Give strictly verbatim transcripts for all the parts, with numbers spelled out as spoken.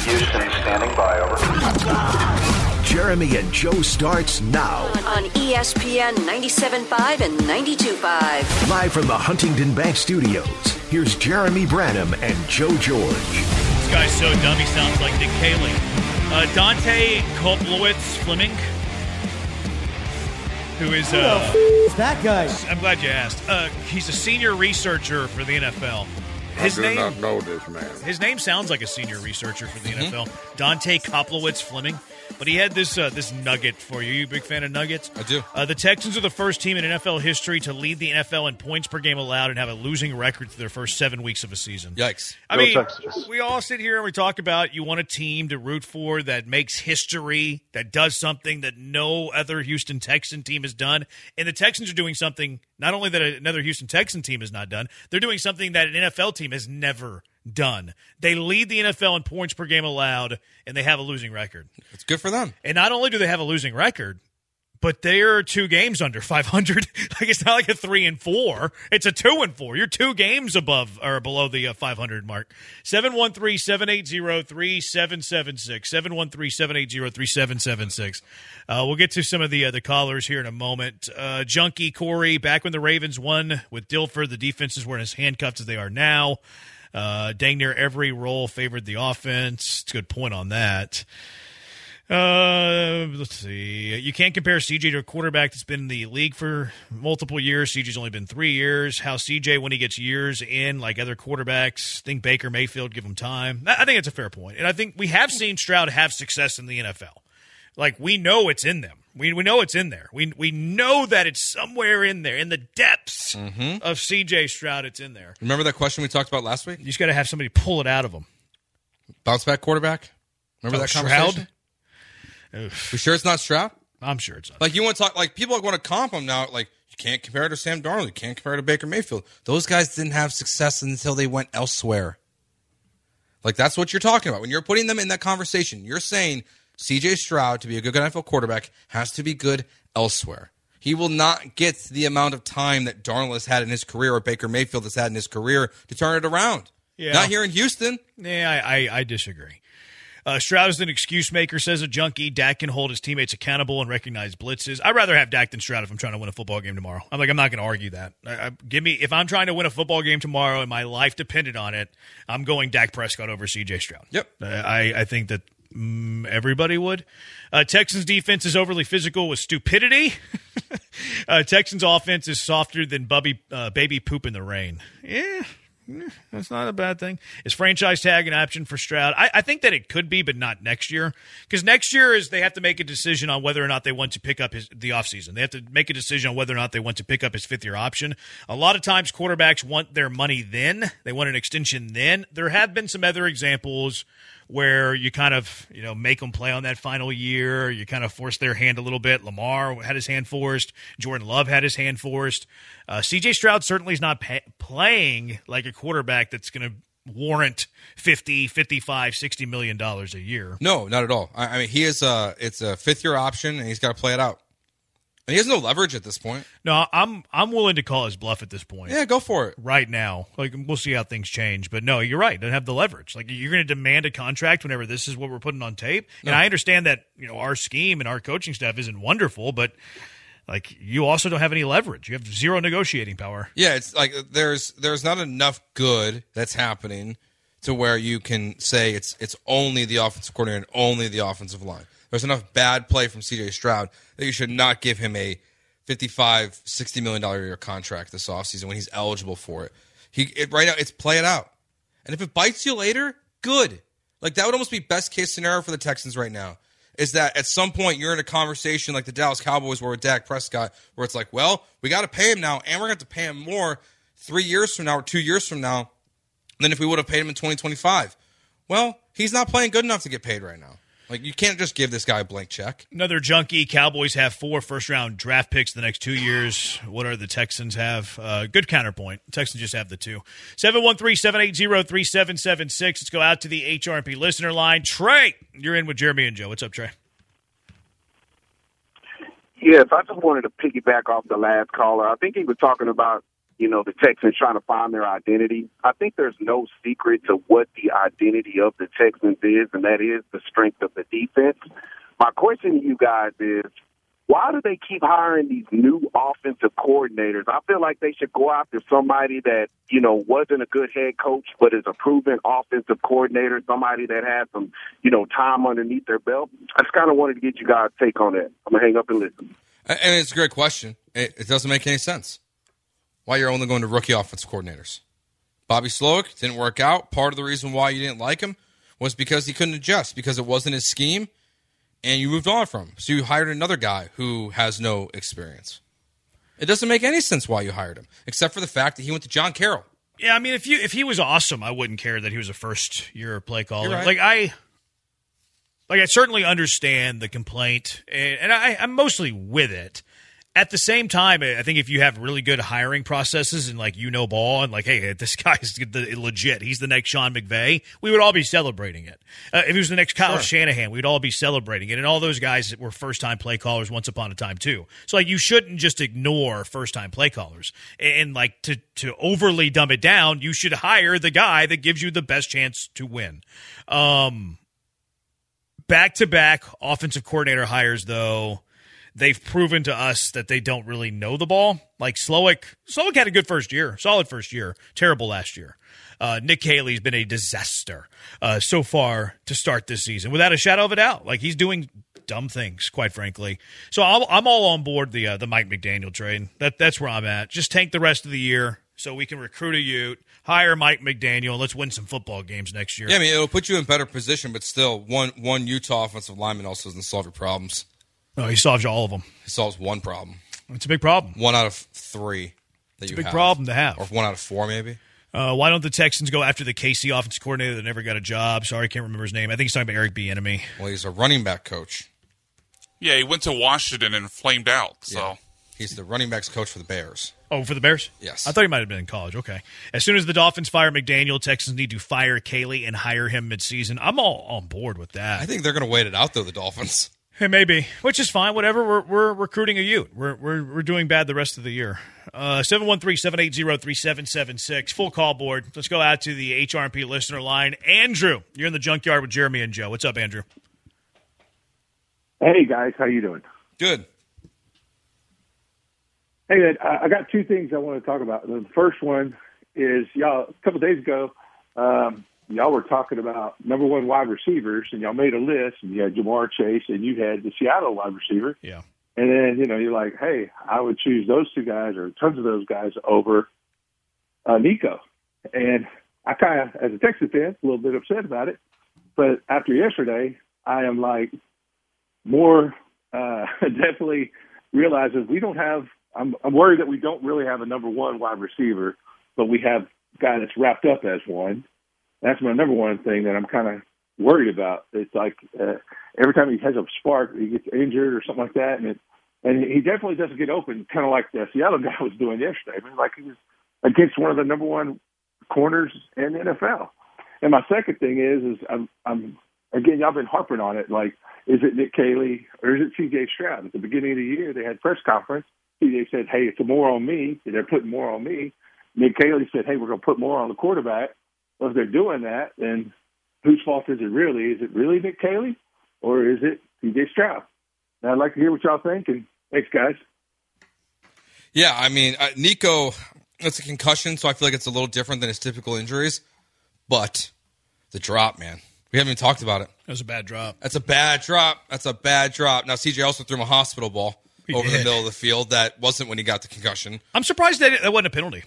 Houston, standing by, over. Jeremy and Joe starts now. On E S P N ninety-seven point five and ninety-two point five. Live from the Huntington Bank Studios, here's Jeremy Branham and Joe George. This guy's so dumb he sounds like Nick Haley. Uh, Dante Koplowitz Fleming, who is... Uh, Who the f- is that guy? I'm glad you asked. Uh, he's a senior researcher for the N F L. His I do name, not know this man. His name sounds like a senior researcher for the Mm-hmm. N F L. Dante Koplowitz Fleming. But he had this uh, this nugget for you. You a big fan of nuggets? I do. Uh, the Texans are the first team in N F L history to lead the N F L in points per game allowed and have a losing record through their first seven weeks of a season. Yikes. I Go mean, Texans. we all sit here and we talk about you want a team to root for that makes history, that does something that no other Houston Texan team has done. And the Texans are doing something not only that another Houston Texan team has not done, they're doing something that an N F L team has never done. They lead the N F L in points per game allowed, and they have a losing record. It's good for them. And not only do they have a losing record, but they're two games under five hundred. Like, it's not like a three and four. It's a two and four. You're two games above or below the uh, five hundred mark. seven one three, seven eight zero, three seven seven six. seven one three, seven eight zero, three seven seven six. Uh, we'll get to some of the uh, the callers here in a moment. Uh, Junkie Corey, back when the Ravens won with Dilfer, the defenses weren't as handcuffed as they are now. Uh, dang near every role favored the offense. It's a good point on that. Uh, let's see. You can't compare C J to a quarterback that's been in the league for multiple years. C J's only been three years. How C J, when he gets years in, like other quarterbacks, think Baker Mayfield, give him time. I think it's a fair point. And I think we have seen Stroud have success in the N F L. Like, we know it's in them. We we know it's in there. We we know that it's somewhere in there. In the depths Mm-hmm. of C J Stroud, it's in there. Remember that question we talked about last week? You just got to have somebody pull it out of him. Bounce back quarterback? Remember Oh, that Stroud? conversation? Oof. We sure it's not Stroud? I'm sure it's not. Like, you want to talk, like, people want to comp him now. Like, you can't compare it to Sam Darnold. You can't compare it to Baker Mayfield. Those guys didn't have success until they went elsewhere. Like, that's what you're talking about. When you're putting them in that conversation, you're saying C J Stroud, to be a good N F L quarterback, has to be good elsewhere. He will not get the amount of time that Darnold has had in his career or Baker Mayfield has had in his career to turn it around. Yeah. Not here in Houston. Yeah, I, I, I disagree. Uh, Stroud is an excuse maker, says a junkie. Dak can hold his teammates accountable and recognize blitzes. I'd rather have Dak than Stroud if I'm trying to win a football game tomorrow. I'm like, I'm not going to argue that. I, I, give me if I'm trying to win a football game tomorrow and my life depended on it, I'm going Dak Prescott over C J Stroud. Yep. Uh, I, I think that mm, everybody would. Uh, Texans defense is overly physical with stupidity. uh, Texans offense is softer than Bubby, uh, baby poop in the rain. Yeah. That's not a bad thing. Is franchise tag an option for Stroud? I, I think that it could be, but not next year. Because next year is they have to make a decision on whether or not they want to pick up his the offseason. They have to make a decision on whether or not they want to pick up his fifth-year option. A lot of times quarterbacks want their money then. They want an extension then. There have been some other examples where you kind of, you know, make them play on that final year. You kind of force their hand a little bit. Lamar had his hand forced. Jordan Love had his hand forced. Uh, C J Stroud certainly is not pay- playing like a quarterback that's going to warrant fifty, fifty-five, sixty million dollars a year. No, not at all. I, I mean, he is a, it's a fifth-year option, and he's got to play it out. And he has no leverage at this point. No, I'm I'm willing to call his bluff at this point. Yeah, go for it. Right now. Like, we'll see how things change. But no, you're right. Doesn't have the leverage. Like, you're going to demand a contract whenever this is what we're putting on tape. No. And I understand that, you know, our scheme and our coaching staff isn't wonderful, but like, you also don't have any leverage. You have zero negotiating power. Yeah, it's like there's there's not enough good that's happening to where you can say it's it's only the offensive coordinator and only the offensive line. There's enough bad play from C J Stroud that you should not give him a fifty-five, sixty million dollars a year contract this offseason when he's eligible for it. He it, right now, it's play it out. And if it bites you later, good. Like, that would almost be best case scenario for the Texans right now, is that at some point you're in a conversation like the Dallas Cowboys were with Dak Prescott, where it's like, well, we got to pay him now, and we're going to have to pay him more three years from now or two years from now than if we would have paid him in twenty twenty-five. Well, he's not playing good enough to get paid right now. Like, you can't just give this guy a blank check. Another junkie. Cowboys have four first-round draft picks the next two years. What are the Texans have? Uh, good counterpoint. Texans just have the two. seven one three, seven eight zero, three seven seven six. Let's go out to the H R P listener line. Trey, you're in with Jeremy and Joe. What's up, Trey? Yes, I just wanted to piggyback off the last caller. I think he was talking about you know, the Texans trying to find their identity. I think there's no secret to what the identity of the Texans is, and that is the strength of the defense. My question to you guys is, why do they keep hiring these new offensive coordinators? I feel like they should go after somebody that, you know, wasn't a good head coach, but is a proven offensive coordinator, somebody that has some, you know, time underneath their belt. I just kind of wanted to get you guys' take on that. I'm going to hang up and listen. And it's a great question. It, it doesn't make any sense. Why you're only going to rookie offensive coordinators? Bobby Slowick didn't work out. Part of the reason why you didn't like him was because he couldn't adjust, because it wasn't his scheme, and you moved on from him. So you hired another guy who has no experience. It doesn't make any sense why you hired him, except for the fact that he went to John Carroll. Yeah, I mean, if you if he was awesome, I wouldn't care that he was a first-year play caller. Right. Like, I like I certainly understand the complaint, and, and I, I'm mostly with it. At the same time, I think if you have really good hiring processes and, like, you know ball and, like, hey, this guy's the, legit, he's the next Sean McVay, we would all be celebrating it. Uh, if he was the next Kyle Sure. Shanahan, we'd all be celebrating it. And all those guys that were first-time play callers once upon a time, too. So, like, you shouldn't just ignore first-time play callers. And, and, like, to, to overly dumb it down, you should hire the guy that gives you the best chance to win. Um, back-to-back offensive coordinator hires, though, they've proven to us that they don't really know the ball. Like Slowick, Slowick had a good first year, solid first year, terrible last year. Uh, Nick Haley's been a disaster uh, so far to start this season, without a shadow of a doubt. Like, he's doing dumb things, quite frankly. So I'm, I'm all on board the uh, the Mike McDaniel trade. That that's where I'm at. Just tank the rest of the year so we can recruit a Ute, hire Mike McDaniel, and let's win some football games next year. Yeah, I mean, it'll put you in better position, but still, one one Utah offensive lineman also doesn't solve your problems. No, he solves all of them. He solves one problem. It's a big problem. One out of three that It's you a big have. problem to have. Or one out of four, maybe. Uh, why don't the Texans go after the K C offensive coordinator that never got a job? Sorry, I can't remember his name. I think he's talking about Eric Bieniemy. Well, he's a running back coach. Yeah, he went to Washington and flamed out. So Yeah. He's the running backs coach for the Bears. Oh, for the Bears? Yes. I thought he might have been in college. Okay. As soon as the Dolphins fire McDaniel, Texans need to fire Caley and hire him midseason. I'm all on board with that. I think they're going to wait it out, though, the Dolphins. Hey, maybe, which is fine. Whatever. We're we're recruiting a Ute. We're we're we're doing bad the rest of the year. Uh, seven one three, seven eight zero, three seven seven six. Full call board. Let's go out to the H R and P listener line. Andrew, you're in the junkyard with Jeremy and Joe. What's up, Andrew? Hey guys, how you doing? Good. Hey, man, I I got two things I want to talk about. The first one is y'all. A couple of days ago, um, y'all were talking about number one wide receivers, and y'all made a list, and you had Jamar Chase, and you had the Seattle wide receiver. Yeah. And then, you know, you're like, hey, I would choose those two guys or tons of those guys over uh, Nico. And I kind of, as a Texas fan, a little bit upset about it. But after yesterday, I am like more uh, definitely realizing we don't have, I'm, I'm worried that we don't really have a number one wide receiver, but we have a guy that's wrapped up as one. That's my number one thing that I'm kind of worried about. It's like uh, every time he has a spark, he gets injured or something like that, and it, and he definitely doesn't get open, kind of like the Seattle guy was doing yesterday. I mean, like he was against one of the number one corners in the N F L. And my second thing is, is I'm, I'm again, y'all been harping on it. Like, is it Nick Caley or is it C J Stroud? At the beginning of the year, they had press conference. C J said, "Hey, it's more on me. They're putting more on me." Nick Caley said, "Hey, we're going to put more on the quarterback." Well, if they're doing that, then whose fault is it really? Is it really Nick Caley or is it C J Stroud? Now, I'd like to hear what y'all think, and thanks, guys. Yeah, I mean, uh, Nico, it's a concussion, so I feel like it's a little different than his typical injuries. But the drop, man, we haven't even talked about it. That was a bad drop. That's a bad drop. That's a bad drop. Now, C J also threw him a hospital ball He over did. the middle of the field. That wasn't when he got the concussion. I'm surprised that that wasn't a penalty.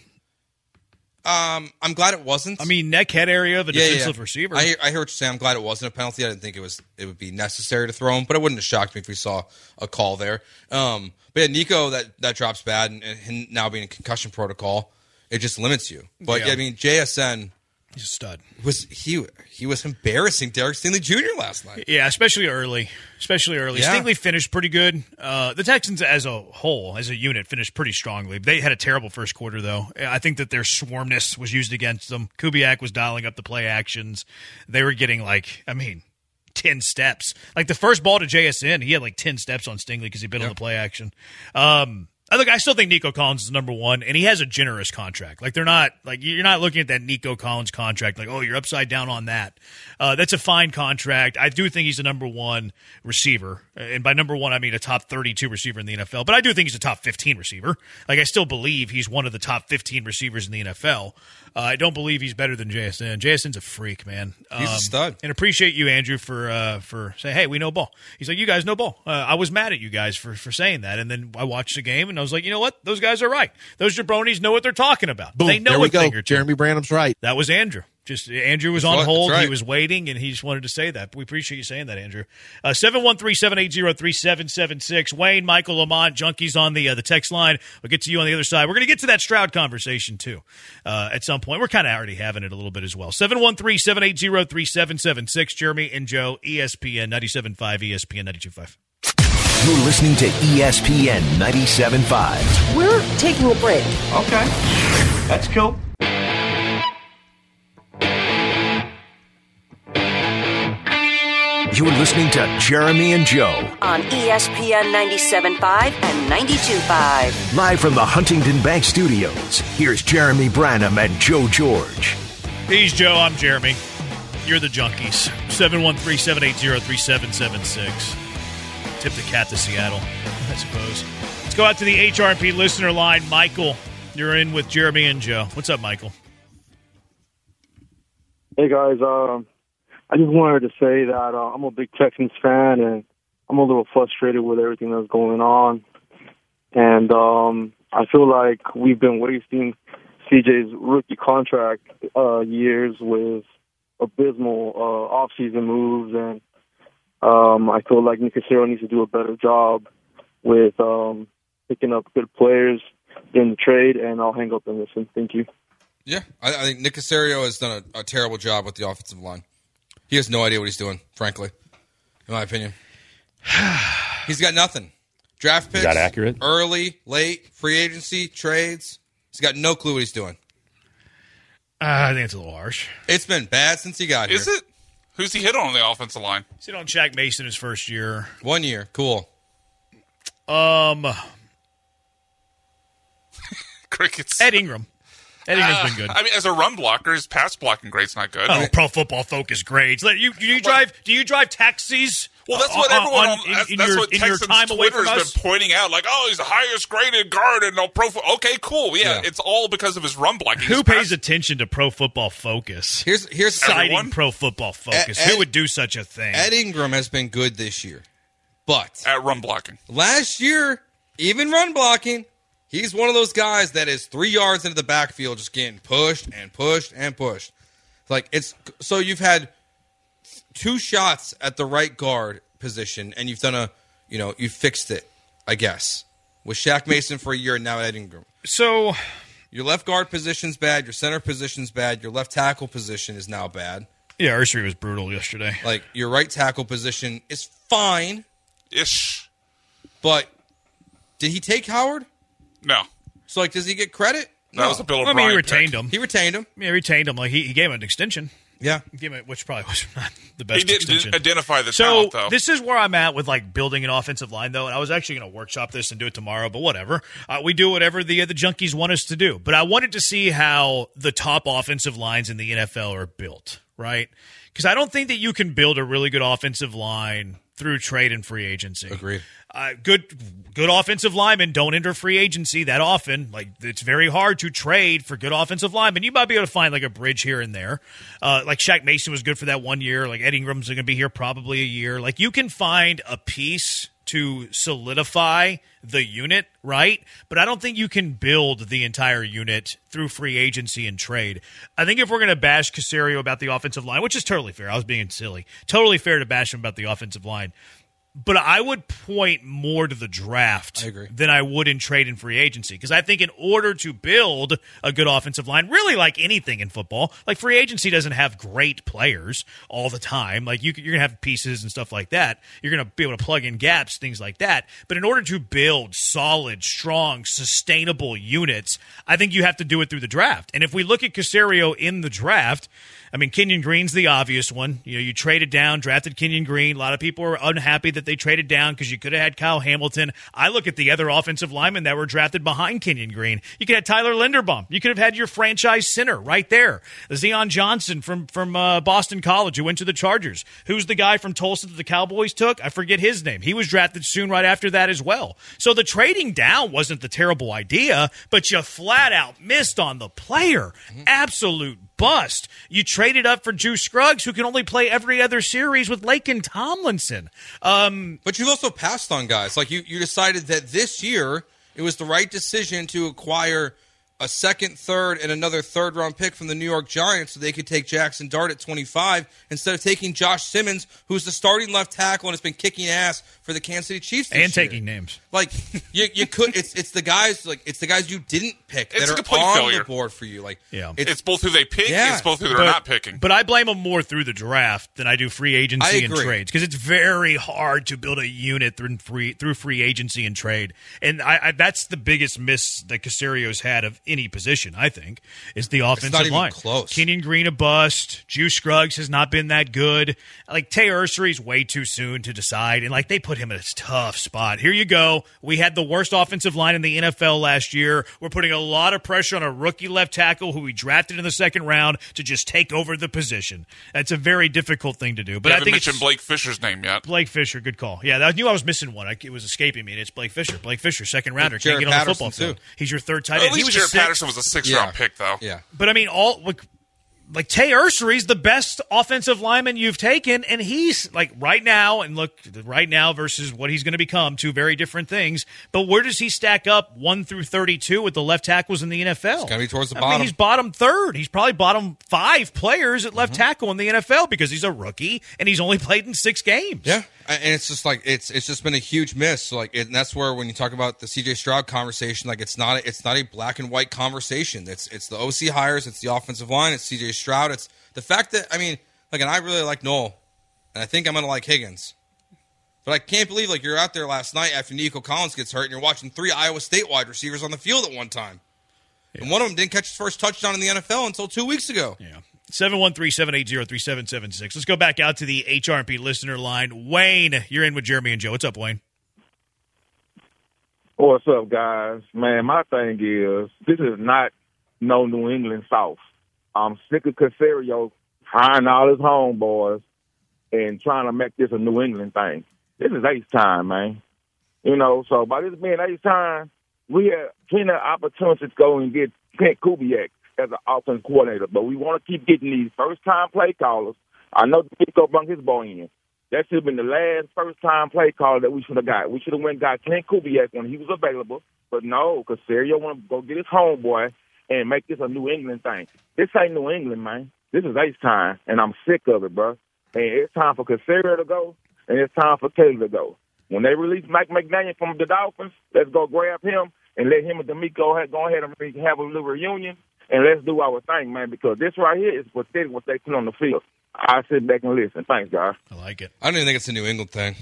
Um, I'm glad it wasn't. I mean, neck head area of a Yeah, defensive yeah. receiver. I hear, I hear what you're saying. I'm glad it wasn't a penalty. I didn't think it was. It would be necessary to throw him, but it wouldn't have shocked me if we saw a call there. Um, but yeah, Nico, that that drops bad, and, and him now being in concussion protocol, it just limits you. But Yeah. yeah, I mean, J S N He's a stud. was he he was embarrassing Derek Stingley Junior last night. Yeah, especially early. Especially early. Yeah. Stingley finished pretty good. Uh, the Texans as a whole, as a unit, finished pretty strongly. They had a terrible first quarter, though. I think that their swarmness was used against them. Kubiak was dialing up the play actions. They were getting, like, I mean, ten steps. Like, the first ball to J S N, he had, like, ten steps on Stingley because he been on Yep. the play action. Um, I look, I still think Nico Collins is number one, and he has a generous contract. Like they're not like you're not looking at that Nico Collins contract like, oh, you're upside down on that. Uh, that's a fine contract. I do think he's a number one receiver, and by number one I mean a top thirty-two receiver in the N F L. But I do think he's a top fifteen receiver. Like I still believe he's one of the top fifteen receivers in the N F L. Uh, I don't believe he's better than J S N. J S N's a freak, man. Um, He's a stud. And appreciate you, Andrew, for uh, for saying, hey, we know ball. He's like, you guys know ball. Uh, I was mad at you guys for, for saying that. And then I watched the game, and I was like, you know what? Those guys are right. Those jabronis know what they're talking about. Boom, they know there we a go. thing or two. Jeremy Branham's right. That was Andrew. Just Andrew was That's on right, hold. that's right. He was waiting, and he just wanted to say that. We appreciate you saying that, Andrew. Uh, seven one three, seven eight zero, three seven seven six. Wayne, Michael, Lamont, Junkies on the uh, the text line. We'll get to you on the other side. We're going to get to that Stroud conversation, too, uh, at some point. We're kind of already having it a little bit as well. seven one three, seven eight zero, three seven seven six. Jeremy and Joe, E S P N ninety-seven point five, E S P N ninety-two point five. You're listening to E S P N ninety-seven point five. We're taking a break. Okay. That's cool. You're listening to Jeremy and Joe, On E S P N ninety-seven point five and ninety-two point five. live from the Huntington Bank Studios. Here's Jeremy Branham and Joe George. He's Joe. I'm Jeremy. You're the Junkies. seven one three, seven eight zero, three seven seven six. Tip the cat to Seattle, I suppose. Let's go out to the H R P listener line. Michael, you're in with Jeremy and Joe. What's up, Michael? Hey, guys. Um, I just wanted to say that uh, I'm a big Texans fan, and I'm a little frustrated with everything that's going on. And um, I feel like we've been wasting C J's rookie contract uh, years with abysmal uh, off-season moves, and um, I feel like Nick Caserio needs to do a better job with um, picking up good players in the trade, and I'll hang up and listen. Thank you. Yeah, I, I think Nick Caserio has done a, a terrible job with the offensive line. He has no idea what he's doing, frankly, in my opinion. He's got nothing. Draft picks, Is that accurate? early, late, free agency, trades. He's got no clue what he's doing. Uh, I think it's a little harsh. It's been bad since he got Is here. it? Who's he hit on the offensive line? Sit on Shaq Mason his first year. One year, cool. Um, Crickets. Ed Ingram. Ed Ingram's Uh, been good. I mean, as a run blocker, his pass blocking grade's not good. Oh, Pro Football Focus grades. Let you do you drive? Do you drive taxis? Well, that's uh, what on- everyone on- on, in, that's, in that's your, what in your Texans time away Twitter from has us. been pointing out. Like, oh, he's the highest graded guard in no pro. Fo-. Okay, cool. Yeah, Yeah. it's all because of his run blocking. Who His pays pass- attention to Pro Football Focus? Here's here's Citing Everyone? Pro Football Focus. Ed- Who would do such a thing? Ed Ingram has been good this year, but at run blocking? last year, even run blocking, he's one of those guys that is three yards into the backfield, just getting pushed and pushed and pushed. Like it's so you've had two shots at the right guard position, and you've done a, you know, you fixed it, I guess, with Shaq Mason for a year, and now Ed Ingram. So Your left guard position's bad. Your center position's bad. Your left tackle position is now bad. yeah, Ursery was brutal yesterday. Like your right tackle position is fine, Ish. but did he take Howard? No, So like, does he get credit? that was a Bill I O'Brien. mean, he pick. retained him. He retained him. Yeah, he retained him. Like he, he gave him an extension. Yeah. He gave him, which probably was not the best He didn't extension. identify the So talent, though. this is where I'm at with like building an offensive line, though. And I was actually going to workshop this and do it tomorrow, but whatever. Uh, we do whatever the uh, the junkies want us to do. But I wanted to see how the top offensive lines in the N F L are built, right? Because I don't think that you can build a really good offensive line through trade and free agency. Agreed. Uh, good, good offensive linemen don't enter free agency that often. Like it's very hard to trade for good offensive linemen. You might be able to find like a bridge here and there. Uh, like Shaq Mason was good for that one year. Like Ed Ingram's going to be here probably a year. Like you can find a piece to solidify the unit, right? But I don't think you can build the entire unit through free agency and trade. I think if we're going to bash Caserio about the offensive line, which is totally fair, I was being silly, totally fair to bash him about the offensive line. But I would point more to the draft I agree. than I would in trade and free agency. Because I think in order to build a good offensive line, really like anything in football, like free agency doesn't have great players all the time. Like you, you're going to have pieces and stuff like that. You're going to be able to plug in gaps, things like that. But in order to build solid, strong, sustainable units, I think you have to do it through the draft. And if we look at Caserio in the draft, I mean, Kenyon Green's the obvious one. You know, you traded down, drafted Kenyon Green. A lot of people are unhappy that they traded down because you could have had Kyle Hamilton. I look at the other offensive linemen that were drafted behind Kenyon Green. You could have Tyler Linderbaum. You could have had your franchise center right there. Zion Johnson from, from uh, Boston College who went to the Chargers. Who's the guy from Tulsa that the Cowboys took? I forget his name. He was drafted soon right after that as well. So the trading down wasn't the terrible idea, but you flat out missed on the player. Mm-hmm. Absolute bust. You traded up for Juice Scruggs, who can only play every other series with Laken Tomlinson. Um, but you've also passed on guys. Like you, you decided that this year it was the right decision to acquire a second, third, and another third-round pick from the New York Giants so they could take Jackson Dart at twenty-five instead of taking Josh Simmons, who's the starting left tackle and has been kicking ass for the Kansas City Chiefs this and year. taking names. Like you, you could. It's it's the guys like it's the guys you didn't pick It's that a are complete on failure. the board for you. Like Yeah. it's, It's both who they pick, Yeah. it's both who they're But- not picking. But I blame them more through the draft than I do free I agency and agree. trades because it's very hard to build a unit through free through free agency and trade. And I, I, that's the biggest miss that Caserio's had of any position, I think, is the offensive not even line. close. Kenyon Green a bust. Juice Scruggs has not been that good. Like Tay Ursery's way too soon to decide. And like they put him in a tough spot. Here you go. We had the worst offensive line in the N F L last year. We're putting a lot of pressure on a rookie left tackle who we drafted in the second round to just take over the position. That's a very difficult thing to do. But you I haven't think mentioned it's Blake Fisher's name yet. Blake Fisher. Good call. Yeah, I knew I was missing one. I, it was escaping me. And it's Blake Fisher. Blake Fisher, second rounder. Can't Jared get on the Patterson, football field. too. He's your third tight At end. He least was Jared a six. Patterson was a six-round Yeah. pick, though. yeah. But I mean, all like, like Tay Ursery's the best offensive lineman you've taken, and he's like right now, and look, right now versus what he's going to become, two very different things. But where does he stack up one through thirty-two with the left tackles in the N F L? It's gotta be towards the I bottom. mean, he's bottom third. He's probably bottom five players at left Mm-hmm. tackle in the N F L because he's a rookie and he's only played in six games. Yeah, and it's just like it's it's just been a huge miss. So like, it, and that's where when you talk about the C J Stroud conversation, like it's not a, it's not a black and white conversation. It's it's the O C hires, it's the offensive line, it's C J Stroud, it's the fact that I mean, like, and I really like Noel, and I think I'm gonna like Higgins, but I can't believe like you're out there last night after Nico Collins gets hurt, and you're watching three Iowa State wide receivers on the field at one time, yeah. and one of them didn't catch his first touchdown in the N F L until two weeks ago. Yeah. seven one three, seven eight zero, three seven seven six. Let's go back out to the H R and P listener line. Wayne, you're in with Jeremy and Joe. What's up, Wayne? What's up, guys? Man, my thing is, this is not no New England South. I'm sick of Caserio hiring all his homeboys and trying to make this a New England thing. This is Ace time, man. You know, so by this being Ace time, we have plenty of opportunities to go and get Clint Kubiak as an offense coordinator, but we want to keep getting these first-time play callers. I know Nico brought his boy in. That should have been the last first-time play caller that we should have got. We should have went and got Clint Kubiak when he was available, but no, Caserio want to go get his homeboy and make this a New England thing. This ain't New England, man. This is Ace time, and I'm sick of it, bro. And it's time for Caserio to go, and it's time for Kelly to go. When they release Mike McDaniel from the Dolphins, let's go grab him and let him and D'Amico go ahead and have a little reunion, and let's do our thing, man, because this right here is pathetic what they put on the field. I sit back and listen. Thanks, guys. I like it. I don't even think it's a New England thing.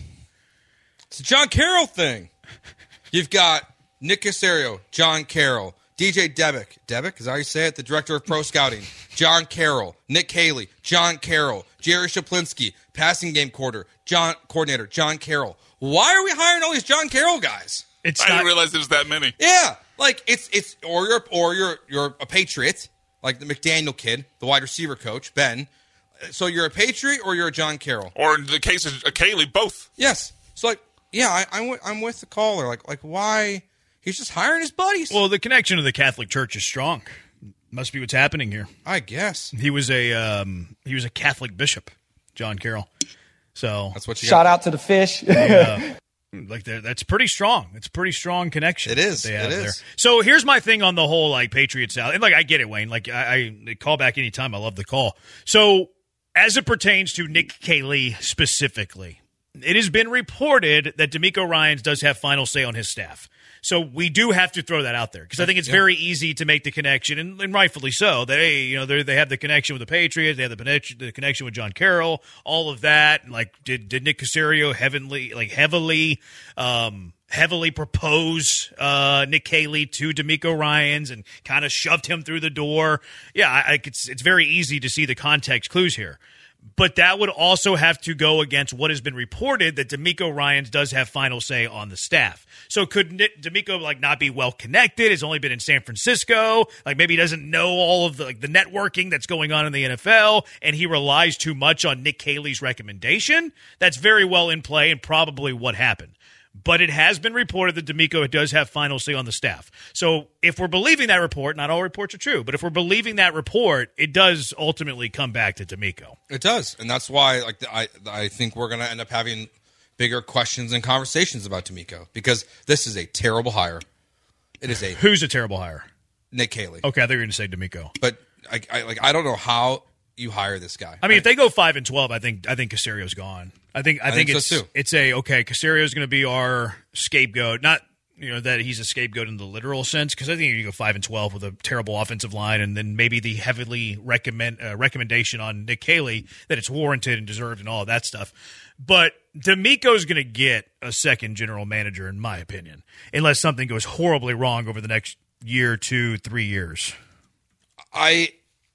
It's a John Carroll thing. You've got Nick Caserio, John Carroll, D J Debick. Debick, is that how you say it? The director of pro scouting. John Carroll. Nick Haley. John Carroll. Jerry Shaplinsky. Passing game quarter. John coordinator. John Carroll. Why are we hiring all these John Carroll guys? It's I not, didn't realize there was that many. Yeah, like it's it's or you're or you're you're a Patriot, like the McDaniel kid, the wide receiver coach Ben. So you're a Patriot or you're a John Carroll. Or in the case of Kaylee, both. Yes. So like, yeah, I, I'm with, I'm with the caller. Like like why? He's just hiring his buddies. Well, the connection to the Catholic Church is strong. Must be what's happening here. I guess He was a um, he was a Catholic bishop, John Carroll. So that's what you Shout got. out to the fish. uh, like they're- that's pretty strong. It's a pretty strong connection. It is. that they have It there. is. So here's my thing on the whole like Patriots out. And like I get it, Wayne. Like I, I call back anytime. I love the call. So as it pertains to Nick Cayley specifically, it has been reported that D'Amico Ryans does have final say on his staff. So we do have to throw that out there because I think it's Yeah. very easy to make the connection, and, and rightfully so, that, hey, you know, they have the connection with the Patriots, they have the connection, the connection with John Carroll, all of that. And like, did, did Nick Caserio heavily, like heavily, um, heavily propose uh, Nick Caley to DeMeco Ryans and kind of shoved him through the door? Yeah, I, I, it's, it's very easy to see the context clues here. But that would also have to go against what has been reported that DeMeco Ryans does have final say on the staff. So could Nick, DeMeco like not be well connected? Has only been in San Francisco. Like maybe he doesn't know all of the like the networking that's going on in the N F L, and he relies too much on Nick Caley's recommendation. That's very well in play and probably what happened. But it has been reported that DeMeco does have final say on the staff. So if we're believing that report, not all reports are true, but if we're believing that report, it does ultimately come back to DeMeco. It does, and that's why like I I think we're going to end up having bigger questions and conversations about DeMeco because this is a terrible hire. It is a Who's a terrible hire? Nick Caley. Okay, I thought you were going to say DeMeco. But I, I like I don't know how you hire this guy. I mean, if they go five and twelve, I think I think Caserio's gone. I think I, I think, think it's so too. it's a okay. Caserio's going to be our scapegoat. Not you know that he's a scapegoat in the literal sense because I think you go five and twelve with a terrible offensive line, and then maybe the heavily recommend uh, recommendation on Nick Caley that it's warranted and deserved and all of that stuff. But DeMeco's going to get a second general manager, in my opinion, unless something goes horribly wrong over the next year, two, three years. I,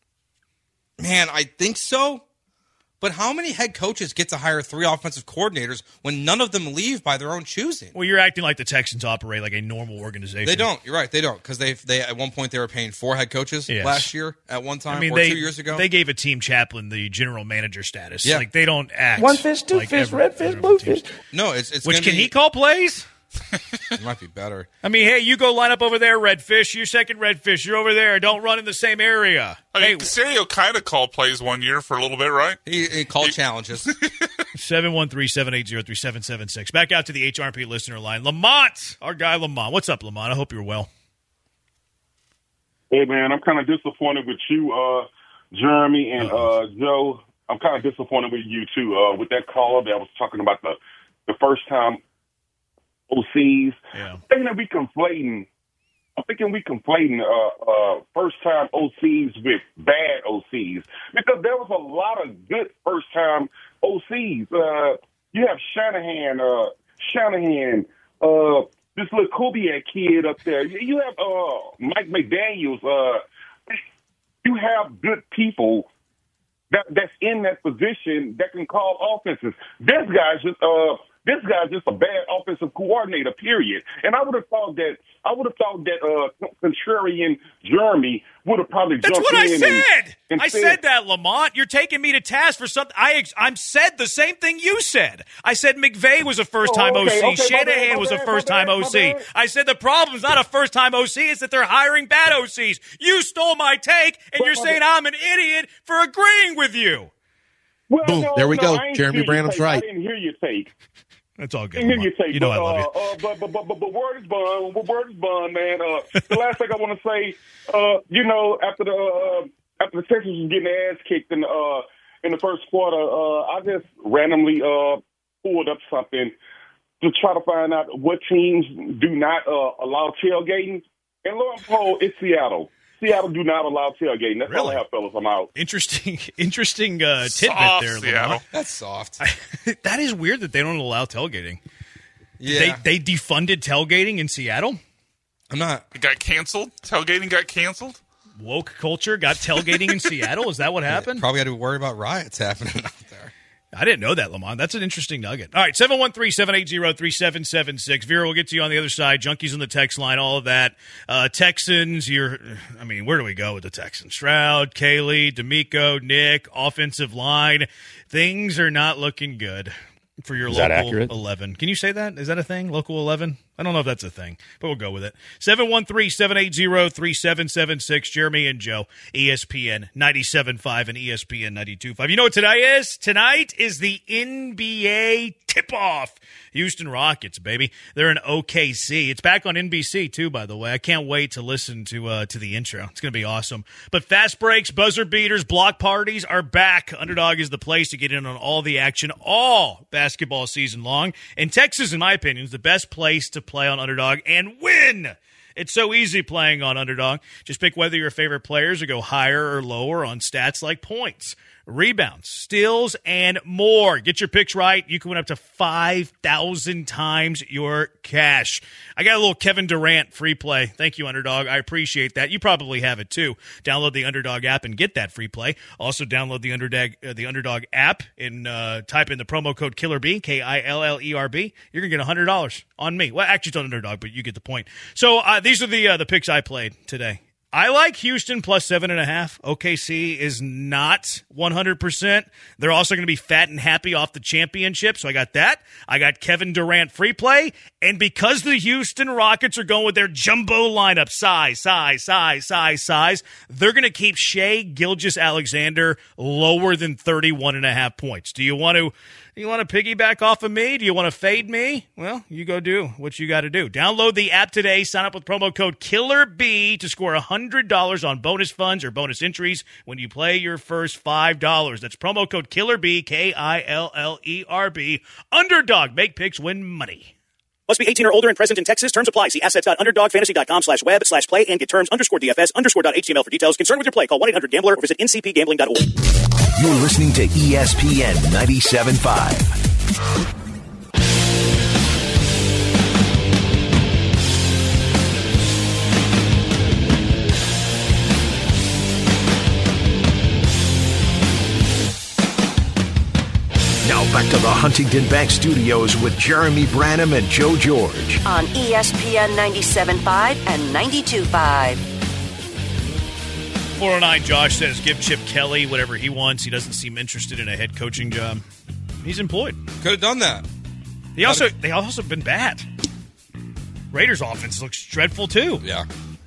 man, I think so. But how many head coaches get to hire three offensive coordinators when none of them leave by their own choosing? Well, you're acting like the Texans operate like a normal organization. They don't. You're right. They don't because they they at one point they were paying four head coaches Yes. last year at one time I mean, or they, two years ago. They gave a team chaplain the general manager status. Yeah. Like they don't act One fish, two like fish, every- red fish, every blue team's- fish. no, it's it's Which gonna can be, he call plays? It might be better. I mean, hey, you go line up over there, Redfish. You second Redfish. You're over there. Don't run in the same area. I Hey, mean, Caserio kind of called plays one year for a little bit, right? He, he called challenges. seven one three, seven eight zero, three seven seven six. Back out to the H R P listener line. Lamont, our guy Lamont. What's up, Lamont? I hope you're well. Hey, man, I'm kind of disappointed with you, uh, Jeremy and uh, Joe. I'm kind of disappointed with you, too, uh, with that caller that was talking about the, the first-time O Cs. Yeah. I'm thinking that we conflating, I'm thinking we conflating uh, uh, first-time O Cs with bad O Cs because there was a lot of good first-time O Cs. Uh, you have Shanahan, uh, Shanahan, uh, this little Kubiak kid up there. You have uh, Mike McDaniels. Uh, you have good people that that's in that position that can call offenses. This guy's just uh, this guy's just a bad offensive coordinator. Period. And I would have thought that I would have thought that uh, contrarian Jeremy would have probably That's jumped what I in. said. And, and I said that, Lamont. You're taking me to task for something. I ex- I'm said the same thing you said. I said McVay was a first-time Oh, okay, O C. okay, my bad, Shanahan my was a bad, my first-time bad, my O C. bad. I said the problem's not a first-time O C. It's that they're hiring bad O Cs. You stole my take, and But you're my saying bad. I'm an idiot for agreeing with you. Well, Boom. no, There we no, go. I ain't Jeremy hear your Branham's take. right. I didn't hear your take. That's all good. I hear Lamont. your take. You know but, I love you. uh, uh, but, but, but, but, but word is bond. Word is bond, man. Uh, the last thing I want to say, uh, you know, after the uh, after the Texans was getting their ass kicked in the uh, in the first quarter, uh, I just randomly uh, pulled up something to try to find out what teams do not uh, allow tailgating. And lo and behold, it's Seattle. Seattle do not allow tailgating. That's all I Really? have, fellas. I'm out. Interesting, interesting uh, tidbit Soft there, Seattle. Lamont. That's soft. That is weird that they don't allow tailgating. Yeah, They they defunded tailgating in Seattle. I'm not. It got canceled. Tailgating got canceled. Woke culture got tailgating in Seattle. Is that what happened? Probably had to worry about riots happening out there. I didn't know that, Lamont. That's an interesting nugget. All right, seven one three, seven eight zero, three seven seven six. Vera, we'll get to you on the other side. Junkies on the text line, all of that. Uh, Texans, you're, I mean, where do we go with the Texans? Stroud, Caley, DeMeco, Nick, offensive line. Things are not looking good for your Is that local accurate? eleven. Can you say that? Is that a thing? Local eleven? I don't know if that's a thing, but we'll go with it. seven one three, seven eight zero, three seven seven six. Jeremy and Joe, E S P N ninety-seven point five and E S P N ninety-two point five. You know what today is? Tonight is the N B A tip-off. Houston Rockets, baby. They're in O K C. It's back on N B C, too, by the way. I can't wait to listen to uh, to the intro. It's going to be awesome. But fast breaks, buzzer beaters, block parties are back. Underdog is the place to get in on all the action all basketball season long. And Texas, in my opinion, is the best place to play on Underdog and win. It's so easy playing on Underdog. Just pick whether your favorite players or go higher or lower on stats like points, rebounds, steals, and more. Get your picks right. You can win up to five thousand times your cash. I got a little Kevin Durant free play. Thank you, Underdog. I appreciate that. You probably have it, too. Download the Underdog app and get that free play. Also, download the Underdog, uh, the Underdog app and uh, type in the promo code KILLERB, K I L L E R B. You're going to get one hundred dollars on me. Well, actually, it's on Underdog, but you get the point. So uh, these are the uh, the picks I played today. I like Houston plus seven and a half. O K C is not one hundred percent. They're also going to be fat and happy off the championship, so I got that. I got Kevin Durant free play, and because the Houston Rockets are going with their jumbo lineup, size, size, size, size, size, they're going to keep Shai Gilgeous-Alexander lower than thirty-one and a half points. Do you want to? Do you want to piggyback off of me? Do you want to fade me? Well, you go do what you got to do. Download the app today. Sign up with promo code KILLERB to score one hundred dollars on bonus funds or bonus entries when you play your first five dollars. That's promo code KILLERB, K I L L E R B. Underdog. Make picks, win money. Must be eighteen or older and present in Texas. Terms apply. See assets.underdogfantasy.com slash web slash play and get terms underscore DFS underscore dot H T M L for details. Concerned with your play, call one eight hundred gambler or visit N C P gambling dot org. You're listening to E S P N ninety-seven point five. Now back to the Huntington Bank Studios with Jeremy Branham and Joe George. On E S P N ninety-seven point five and ninety-two point five. four oh nine Josh says give Chip Kelly whatever he wants. He doesn't seem interested in a head coaching job. He's employed. Could have done that. They also they also been bad. Raiders offense looks dreadful too. Yeah.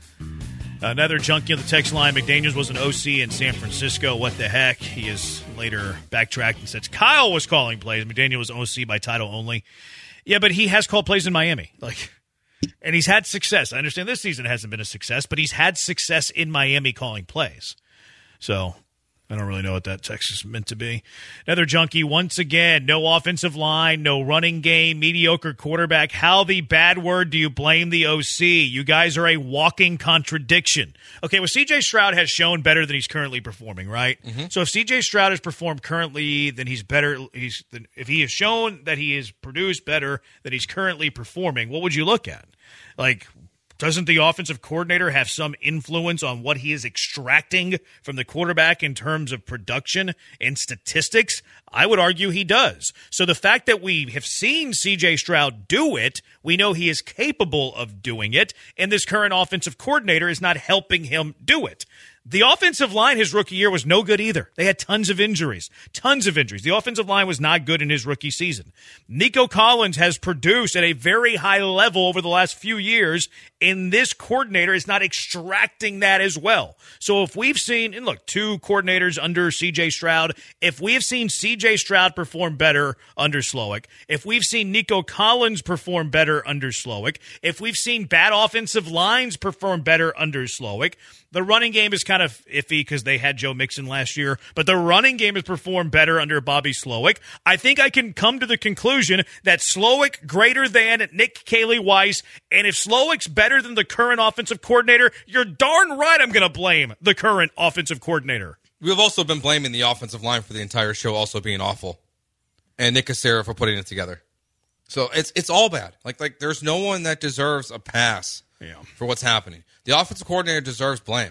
Another junkie on the text line. McDaniels was an O C in San Francisco. What the heck? He is later backtracked and says Kyle was calling plays. McDaniel was O C by title only. Yeah, but he has called plays in Miami. Like, and he's had success. I understand this season hasn't been a success, but he's had success in Miami calling plays. So I don't really know what that text is meant to be. Another junkie, once again, no offensive line, no running game, mediocre quarterback. How the bad word do you blame the O C? You guys are a walking contradiction. Okay, well, C J Stroud has shown better than he's currently performing, right? Mm-hmm. So if C J Stroud has performed currently, then he's better. He's if he has shown that he has produced better than he's currently performing, what would you look at? Like, doesn't the offensive coordinator have some influence on what he is extracting from the quarterback in terms of production and statistics? I would argue he does. So the fact that we have seen C J Stroud do it, we know he is capable of doing it, and this current offensive coordinator is not helping him do it. The offensive line his rookie year was no good either. They had tons of injuries. Tons of injuries. The offensive line was not good in his rookie season. Nico Collins has produced at a very high level over the last few years, and this coordinator is not extracting that as well. So if we've seen, and look, two coordinators under C J Stroud, if we have seen C J Stroud perform better under Slowick, if we've seen Nico Collins perform better under Slowick, if we've seen bad offensive lines perform better under Slowick, the running game is kind of iffy because they had Joe Mixon last year, but the running game has performed better under Bobby Slowick. I think I can come to the conclusion that Slowick greater than Nick Cayley-Weiss, and if Slowick's better than the current offensive coordinator, you're darn right I'm going to blame the current offensive coordinator. We've also been blaming the offensive line for the entire show also being awful, and Nick Cassera for putting it together. So it's it's all bad. Like like there's no one that deserves a pass yeah. for what's happening. The offensive coordinator deserves blame.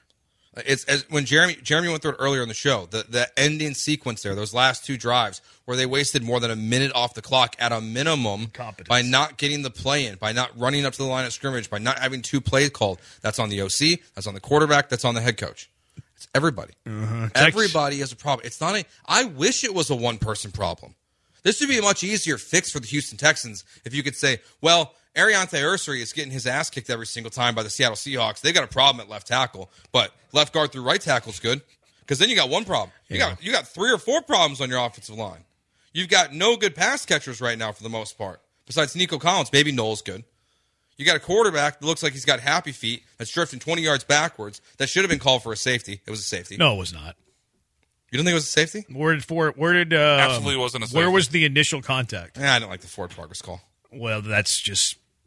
It's as when Jeremy Jeremy went through it earlier in the show. The the ending sequence there, those last two drives where they wasted more than a minute off the clock at a minimum by not getting the play in, by not running up to the line of scrimmage, by not having two plays called. That's on the O C, that's on the quarterback, that's on the head coach. It's everybody. Uh-huh. Everybody has a problem. It's not a. I wish it was a one person problem. This would be a much easier fix for the Houston Texans if you could say, well, Ariante Ursary is getting his ass kicked every single time by the Seattle Seahawks. They got a problem at left tackle, but left guard through right tackle is good because then you got one problem. You yeah. got you got three or four problems on your offensive line. You've got no good pass catchers right now for the most part. Besides Nico Collins, maybe Noel's good. You got a quarterback that looks like he's got happy feet that's drifting twenty yards backwards. That should have been called for a safety. It was a safety. No, it was not. You don't think it was a safety? Where did for where did uh, absolutely wasn't a safety. Where was the initial contact? Yeah, I didn't like the forward progress call. Well, that's just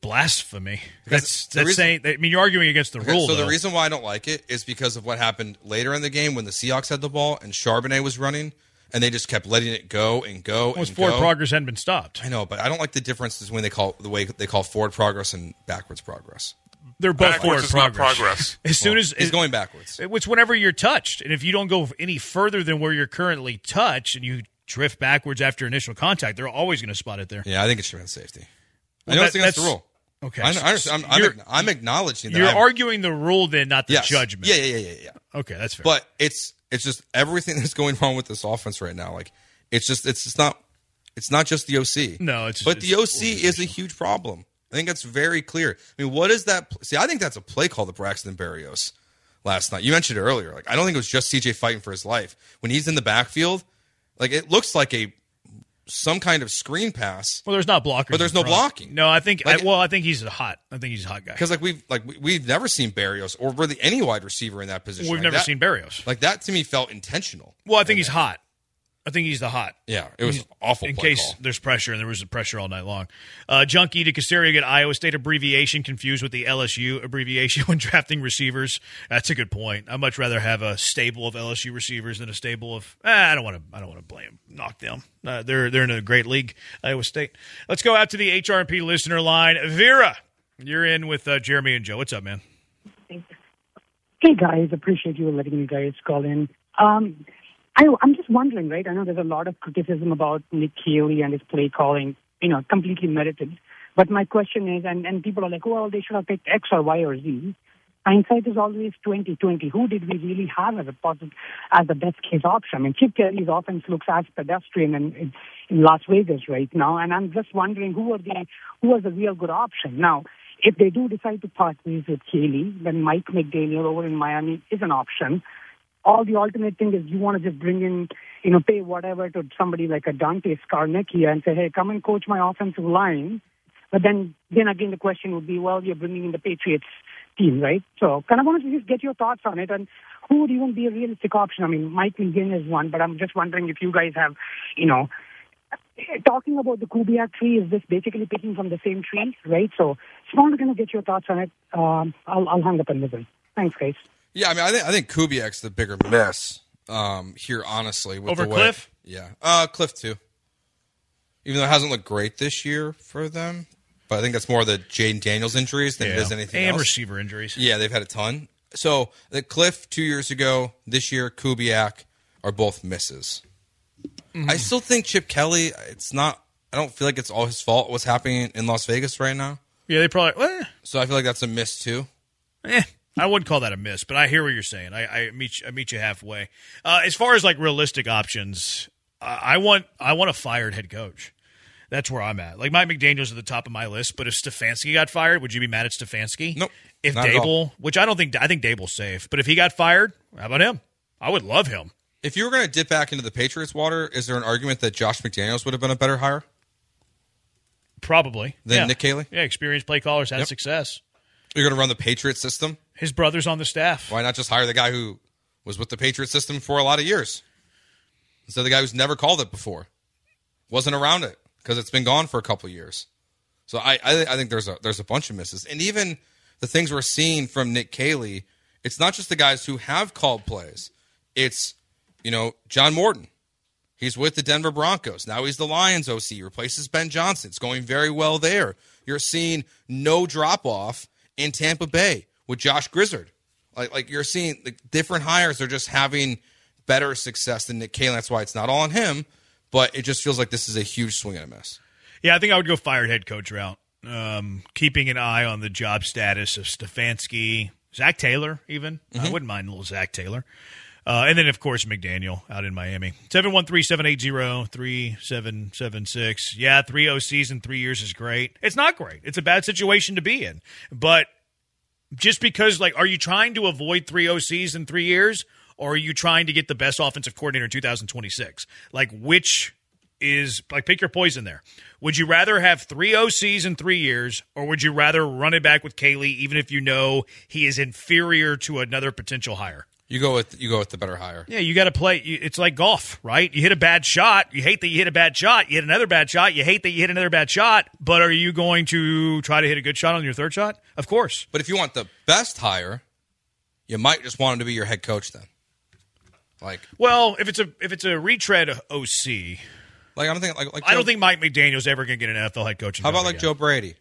blasphemy. Because That's the that's reason- saying. I mean, you're arguing against the Okay, rule. so though. the reason why I don't like it is because of what happened later in the game when the Seahawks had the ball and Charbonnet was running, and they just kept letting it go and go was and forward go. progress hadn't been stopped. I know, but I don't like the differences when they call the way they call forward progress and backwards progress. They're both Backwards forward is not progress. progress. As soon Well, as he's going backwards. It's whenever you're touched, and if you don't go any further than where you're currently touched, and you drift backwards after initial contact, they're always going to spot it there. Yeah, I think it should have been safety. Well, I know that- it's against the that's- rule. Okay, I, I so- understand. I'm, you're- I'm, I'm acknowledging that. You're I'm- arguing the rule, then, not the yes. judgment. Yeah, yeah, yeah, yeah, yeah. Okay, that's fair. But it's it's just everything that's going wrong with this offense right now. Like it's just it's just not it's not just the O C. No, it's but it's the O C is a huge problem. I think that's very clear. I mean, what is that? See, I think that's a play call to Braxton Berrios last night. You mentioned it earlier. Like I don't think it was just C J fighting for his life when he's in the backfield. Like it looks like a some kind of screen pass. Well, there's not blockers, but there's in no front. blocking. No, I think. Like, I, well, I think he's a hot. I think he's a hot guy. Because like we've like we- we've never seen Berrios or really any wide receiver in that position. We've Like, never that- seen Berrios. Like that to me felt intentional. Well, I think he's hot. I think he's the hot. Yeah, it was awful. In play case call. there's pressure, and there was a pressure all night long. Uh, Junkie to Casario get Iowa State abbreviation confused with the L S U abbreviation when drafting receivers. That's a good point. I'd much rather have a stable of L S U receivers than a stable of. Eh, I don't want to. I don't want to blame knock them. Uh, they're they're in a great league, Iowa State. Let's go out to the H R and P listener line. Vera, you're in with uh, Jeremy and Joe. What's up, man? Hey, guys. Appreciate you letting me guys call in. Um, I, I'm just wondering, right? I know there's a lot of criticism about Nick Keeley and his play calling, you know, completely merited. But my question is, and, and people are like, well, they should have picked X or Y or Z. Hindsight is always twenty twenty. Who did we really have as a positive, as the best case option? I mean, Chip Kelly's offense looks as pedestrian in, in, in Las Vegas right now, and I'm just wondering who are the who was the real good option. Now, if they do decide to part ways with Kelly, then Mike McDaniel over in Miami is an option. All the alternate thing is you want to just bring in, you know, pay whatever to somebody like a Dante Scarnecchia and say, hey, come and coach my offensive line. But then, then again, the question would be, well, you're bringing in the Patriots team, right? So kind of wanted to just get your thoughts on it. And who would even be a realistic option? I mean, Mike McGinn is one, but I'm just wondering if you guys have, you know, talking about the Kubiak tree, is this basically picking from the same tree, right? So just wanted to kind of get your thoughts on it. Um, I'll, I'll hang up and listen. Thanks, guys. Yeah, I mean, I think I think Kubiak's the bigger miss um, here, honestly. With Over the way, Cliff? Yeah, uh, Cliff too. Even though it hasn't looked great this year for them, but I think that's more the Jaden Daniels injuries than Yeah. it is anything and else. receiver injuries. Yeah, they've had a ton. So the Cliff two years ago, this year Kubiak are both misses. Mhm. I still think Chip Kelly. It's not. I don't feel like it's all his fault. What's happening in Las Vegas right now? Yeah, they probably. Eh, So I feel like that's a miss too. eh, I wouldn't call that a miss, but I hear what you're saying. I, I meet you, I meet you halfway. Uh, as far as like realistic options, uh, I want I want a fired head coach. That's where I'm at. Like Mike McDaniel's at the top of my list, but if Stefanski got fired, would you be mad at Stefanski? Nope. If not at all. Dable, which I don't think I think Dable's safe, but if he got fired, how about him? I would love him. If you were going to dip back into the Patriots water, is there an argument that Josh McDaniels would have been a better hire Probably. than yeah. Nick Caley? Yeah, experienced play callers had Yep. success. You're going to run the Patriot system? His brother's on the staff. Why not just hire the guy who was with the Patriot system for a lot of years instead of the guy who's never called it before, wasn't around it because it's been gone for a couple of years. So I, I, I think there's a there's a bunch of misses, and even the things we're seeing from Nick Caley, it's not just the guys who have called plays. It's you know John Morton. He's with the Denver Broncos. Now he's the Lions O C. He replaces Ben Johnson. It's going very well there. You're seeing no drop-off in Tampa Bay with Josh Grizzard. Like, like you're seeing the different hires are just having better success than Nick Caley. That's why it's not all on him, but it just feels like this is a huge swing and a miss. Yeah, I think I would go fired head coach route. Um, keeping an eye on the job status of Stefanski, Zach Taylor even. Mm-hmm. I wouldn't mind a little Zach Taylor. Uh, and then, of course, McDaniel out in Miami. seven one three, seven eight zero, three seven seven six. Yeah, three O Cs in three years is great. It's not great. It's a bad situation to be in. But just because, like, are you trying to avoid three O Cs in three years, or are you trying to get the best offensive coordinator in two thousand twenty-six? Like, which is, like, pick your poison there. Would you rather have three O Cs in three years, or would you rather run it back with Caley, even if you know he is inferior to another potential hire? You go with you go with the better hire. Yeah, you got to play. It's like golf, right? You hit a bad shot. You hate that you hit a bad shot. You hit another bad shot. You hate that you hit another bad shot. But are you going to try to hit a good shot on your third shot? Of course. But if you want the best hire, you might just want him to be your head coach then. Like, well, if it's a if it's a retread O C, like I'm thinking, like, like I don't think Mike McDaniel's ever going to get an N F L head coaching job. How about like again. Joe Brady?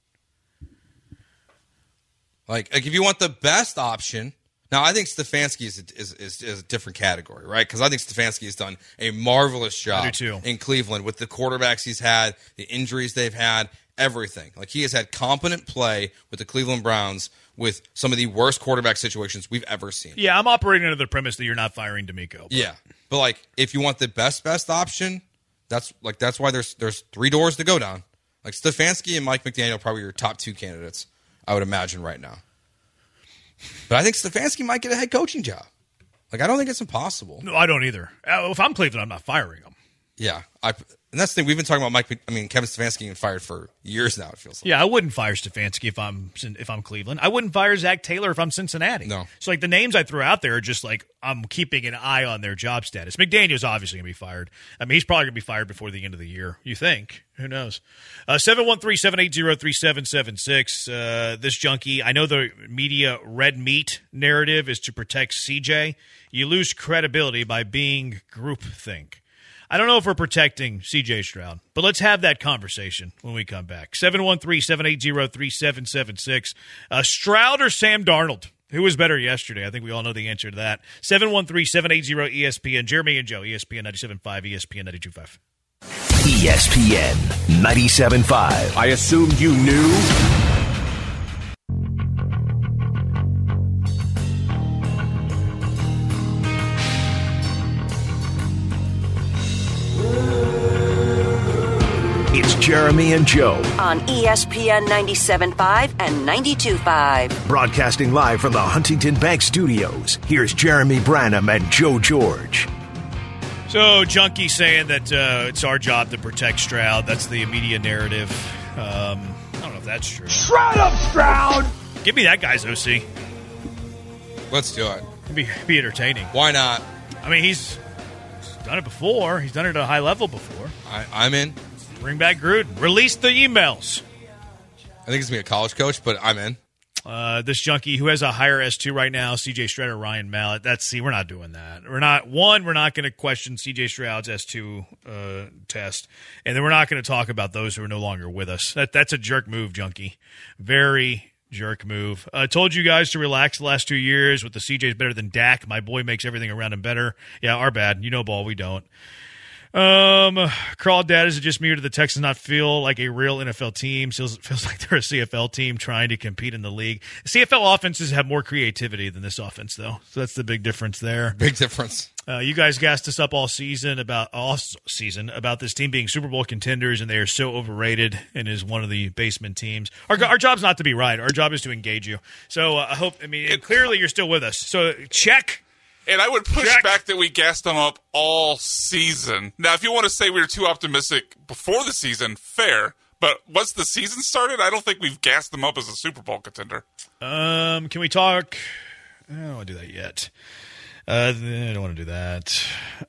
Like, like if you want the best option. Now, I think Stefanski is a, is, is, is a different category, right? Because I think Stefanski has done a marvelous job in Cleveland with the quarterbacks he's had, the injuries they've had, everything. Like, he has had competent play with the Cleveland Browns with some of the worst quarterback situations we've ever seen. Yeah, I'm operating under the premise that you're not firing D'Amico. But. Yeah, but like, if you want the best best option, that's like that's why there's there's three doors to go down. Like Stefanski and Mike McDaniel are probably your top two candidates, I would imagine right now. But I think Stefanski might get a head coaching job. Like, I don't think it's impossible. No, I don't either. If I'm Cleveland, I'm not firing him. Yeah, I, and that's the thing. We've been talking about Mike. I mean, Kevin Stefanski getting fired for years now. It feels like. Yeah, I wouldn't fire Stefanski if I'm if I'm Cleveland. I wouldn't fire Zach Taylor if I'm Cincinnati. No. So like the names I threw out there are just like I'm keeping an eye on their job status. McDaniel's obviously gonna be fired. I mean, he's probably gonna be fired before the end of the year. You think? Who knows? Uh, seven one three seven eight zero three seven seven six. Uh, this junkie. I know the media red meat narrative is to protect C J. You lose credibility by being groupthink. I don't know if we're protecting C J Stroud, but let's have that conversation when we come back. seven one three seven eight zero three seven seven six. Uh, Stroud or Sam Darnold? Who was better yesterday? I think we all know the answer to that. seven one three seven eight zero E S P N. Jeremy and Joe, E S P N ninety-seven point five, E S P N ninety-two point five. E S P N ninety-seven point five. I assumed you knew. It's Jeremy and Joe on E S P N ninety-seven point five and ninety-two point five. Broadcasting live from the Huntington Bank Studios. Here's Jeremy Branham and Joe George. So, Junkie saying that uh, it's our job to protect Stroud. That's the media narrative. Um, I don't know if that's true. Shroud up, Stroud! Give me that guy's O C. Let's do it. It'd be, be entertaining. Why not? I mean, he's done it before. He's done it at a high level before. I, I'm in. Bring back Gruden. Release the emails. I think it's going to be a college coach, but I'm in. Uh, this junkie who has a higher S two right now, C J Stroud or Ryan Mallett. That's see, we're not doing that. We're not one. We're not going to question C J Stroud's S two uh, test, and then we're not going to talk about those who are no longer with us. That that's a jerk move, junkie. Very jerk move. I uh, told you guys to relax the last two years with the C J's better than Dak. My boy makes everything around him better. Yeah, our bad. You know, ball. We don't. Um, Crawdad, is it just me or do the Texans not feel like a real N F L team? Feels, feels like they're a C F L team trying to compete in the league. C F L offenses have more creativity than this offense, though. So that's the big difference there. Big difference. Uh, you guys gassed us up all season about all season about this team being Super Bowl contenders, and they are so overrated and is one of the basement teams. Our our job's not to be right. Our job is to engage you. So uh, I hope. I mean, clearly you're still with us. So check. And I would push Check. back that we gassed them up all season. Now, if you want to say we were too optimistic before the season, fair. But once the season started, I don't think we've gassed them up as a Super Bowl contender. Um, can we talk? I don't want to do that yet. Uh, I don't want to do that.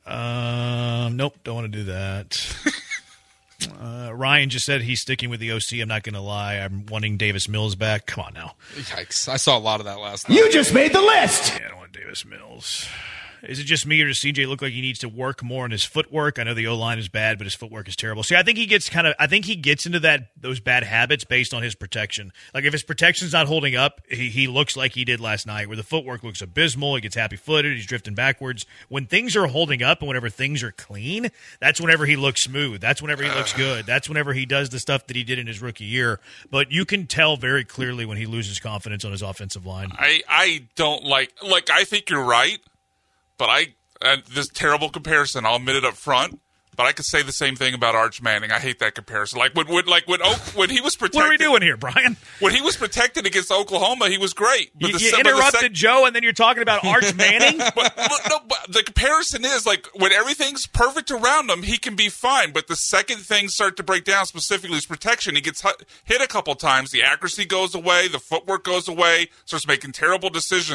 Um, nope, don't want to do that. Uh, Ryan just said he's sticking with the O C. I'm not going to lie. I'm wanting Davis Mills back. Come on now. Yikes. I saw a lot of that last night. You just made the list! Yeah, I don't want Davis Mills. Is it just me, or does C J look like he needs to work more on his footwork? I know the O-line is bad, but his footwork is terrible. See, I think he gets kind of – I think he gets into that those bad habits based on his protection. Like, if his protection's not holding up, he, he looks like he did last night, where the footwork looks abysmal. He gets happy-footed. He's drifting backwards. When things are holding up and whenever things are clean, that's whenever he looks smooth. That's whenever he looks good. That's whenever he does the stuff that he did in his rookie year. But you can tell very clearly when he loses confidence on his offensive line. I, I don't like – like, I think you're right, but I – and this terrible comparison, I'll admit it up front, but I could say the same thing about Arch Manning. I hate that comparison. Like when, when like when Oak, when he was protected. What are we doing here, Brian? When he was protected against Oklahoma, he was great. But you the, you but interrupted sec- Joe, and then you're talking about Arch Manning. but, but, no, but the comparison is like when everything's perfect around him, he can be fine. But the second things start to break down, specifically his protection, he gets hit a couple times. The accuracy goes away, the footwork goes away, starts making terrible decisions.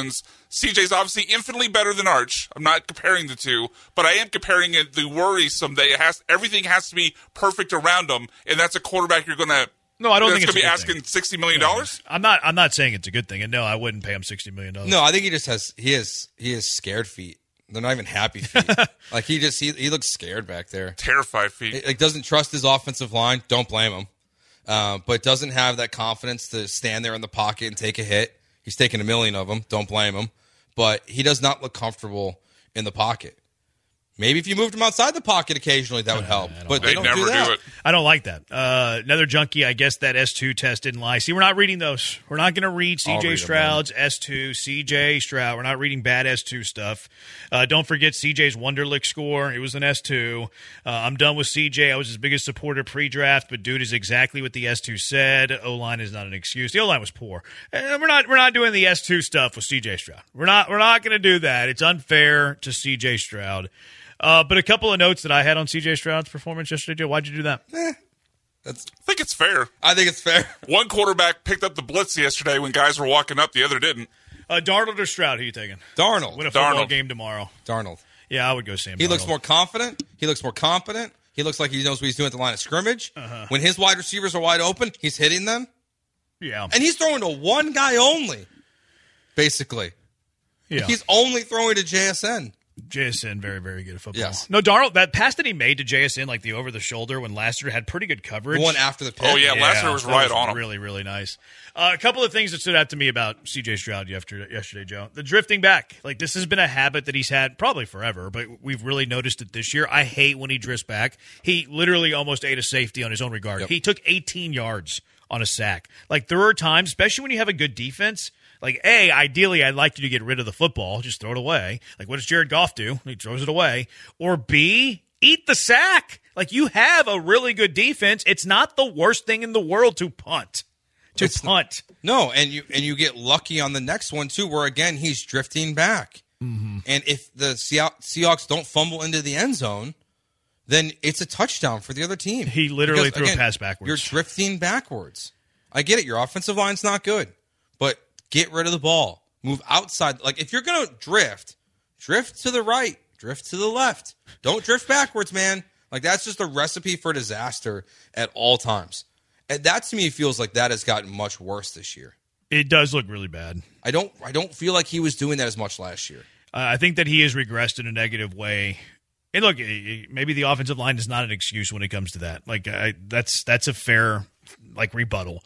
C J's obviously infinitely better than Arch. I'm not comparing the two, but I am comparing it the worrisome that it has everything has to be perfect around him, and that's a quarterback you're going to. No, I don't think it's it's going to be a good asking thing. sixty million dollars. I'm not. I'm not saying it's a good thing, and no, I wouldn't pay him sixty million dollars. No, I think he just has he has he has scared feet. They're not even happy feet. Like he just he, he looks scared back there. Terrified feet. Like doesn't trust his offensive line. Don't blame him. Uh, but doesn't have that confidence to stand there in the pocket and take a hit. He's taken a million of them. Don't blame him. But he does not look comfortable in the pocket. Maybe if you moved him outside the pocket occasionally, that would help. But they, They don't never do that. do it. I don't like that. Uh, another junkie, I guess that S two test didn't lie. See, we're not reading those. We're not going to read C I'll J read them, Stroud's S two, C J Stroud. We're not reading bad S two stuff. Uh, don't forget C J's Wonderlic score. It was an S two. Uh, I'm done with C J. I was his biggest supporter pre-draft, but dude is exactly what the S two said. O-line is not an excuse. The O-line was poor. And we're not we're not doing the S two stuff with C J Stroud. We're not we're not going to do that. It's unfair to C J Stroud. Uh, but a couple of notes that I had on C J Stroud's performance yesterday, Joe. Why'd you do that? Eh, that's, I think it's fair. I think it's fair. One quarterback picked up the blitz yesterday when guys were walking up. The other didn't. Uh, Darnold or Stroud, who you taking? Darnold. Win a football Darnold. game tomorrow. Darnold. Yeah, I would go Sam He Darnold. looks more confident. He looks more competent. He looks like he knows what he's doing at the line of scrimmage. Uh-huh. When his wide receivers are wide open, he's hitting them. Yeah. And he's throwing to one guy only, basically. Yeah. He's only throwing to J S N. J S N, very, very good at football. Yes. No, Darnold, that pass that he made to J S N, like the over-the-shoulder when Lassiter had pretty good coverage. The one after the pick. Oh, yeah, Lassiter was that right on him. Really, really nice. Uh, a couple of things that stood out to me about C J Stroud yesterday, yesterday, Joe. The drifting back. Like, this has been a habit that he's had probably forever, but we've really noticed it this year. I hate when he drifts back. He literally almost ate a safety on his own regard. Yep. He took eighteen yards on a sack. Like, there are times, especially when you have a good defense, like, A, ideally, I'd like you to get rid of the football. Just throw it away. Like, what does Jared Goff do? He throws it away. Or B, eat the sack. Like, you have a really good defense. It's not the worst thing in the world to punt. To It's punt. No, and you and you get lucky on the next one, too, where, again, he's drifting back. Mm-hmm. And if the Seahawks don't fumble into the end zone, then it's a touchdown for the other team. He literally Because, threw again, a pass backwards. You're drifting backwards. I get it. Your offensive line's not good, but get rid of the ball. Move outside. Like, if you're going to drift, drift to the right, drift to the left. Don't drift backwards, man. Like, that's just a recipe for disaster at all times. And that, to me, feels like that has gotten much worse this year. It does look really bad. I don't I don't feel like he was doing that as much last year. Uh, I think that he has regressed in a negative way. And look, maybe the offensive line is not an excuse when it comes to that. Like, I, that's that's a fair, like, rebuttal.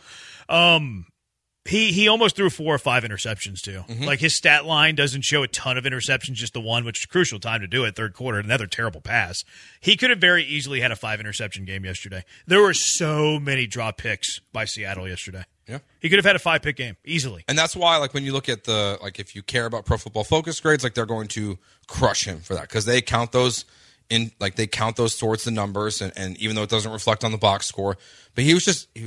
Um, he he almost threw four or five interceptions too. Mm-hmm. Like, his stat line doesn't show a ton of interceptions, just the one, which is a crucial time to do it. Third quarter, another terrible pass. He could have very easily had a five interception game yesterday. There were so many drop picks by Seattle yesterday. Yeah. He could have had a five pick game easily. And that's why, like, when you look at the, like, if you care about Pro Football Focus grades, like, they're going to crush him for that because they count those in, like, they count those towards the numbers, and, and even though it doesn't reflect on the box score, but he was just he,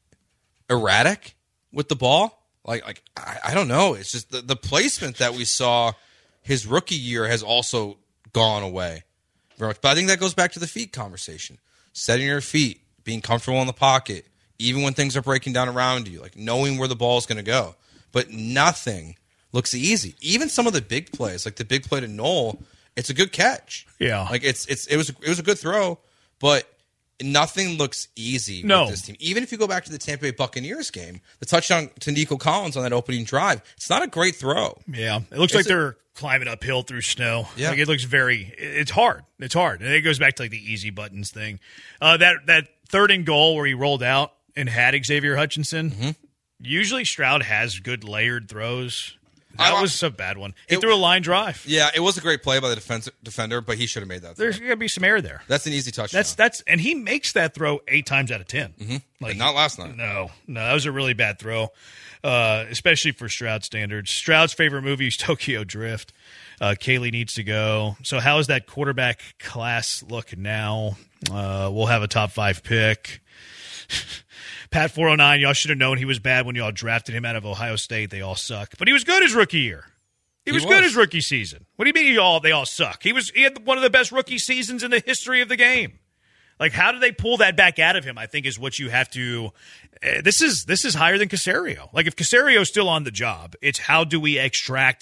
erratic with the ball. Like, like I, I don't know. It's just the, the placement that we saw his rookie year has also gone away very much. But I think that goes back to the feet conversation. Setting your feet, being comfortable in the pocket, even when things are breaking down around you, like knowing where the ball is going to go. But nothing looks easy. Even some of the big plays, like the big play to Knoll, it's a good catch. Yeah. Like it's it's it was it was a good throw, but nothing looks easy No. with this team. Even if you go back to the Tampa Bay Buccaneers game, the touchdown to Nico Collins on that opening drive, it's not a great throw. Yeah, it looks It's like a- they're climbing uphill through snow. Yeah. Like, it looks very. It's hard. It's hard, and it goes back to like the easy buttons thing. Uh, that that third and goal where he rolled out and had Xavier Hutchinson. Mm-hmm. Usually Stroud has good layered throws. That I- was a bad one. He It- threw a line drive. Yeah, it was a great play by the defense, defender, but he should have made that throw. There's gonna be some error there. That's an easy touchdown. That's that's and he makes that throw eight times out of ten. mm-hmm. Like, But not last night. No, no, that was a really bad throw, uh, especially for Stroud standards. Stroud's favorite movie is Tokyo Drift. Uh, Kaylee needs to go. So how is that quarterback class look now? Uh, we'll have a top five pick. Pat four oh nine, y'all should have known he was bad when y'all drafted him out of Ohio State. They all suck. But he was good his rookie year. He, He was, was. good his rookie season. What do you mean you all they all suck? He was he had one of the best rookie seasons in the history of the game. Like, how do they pull that back out of him, I think, is what you have to uh, this is this is higher than Caserio. Like, if Casario's still on the job, it's how do we extract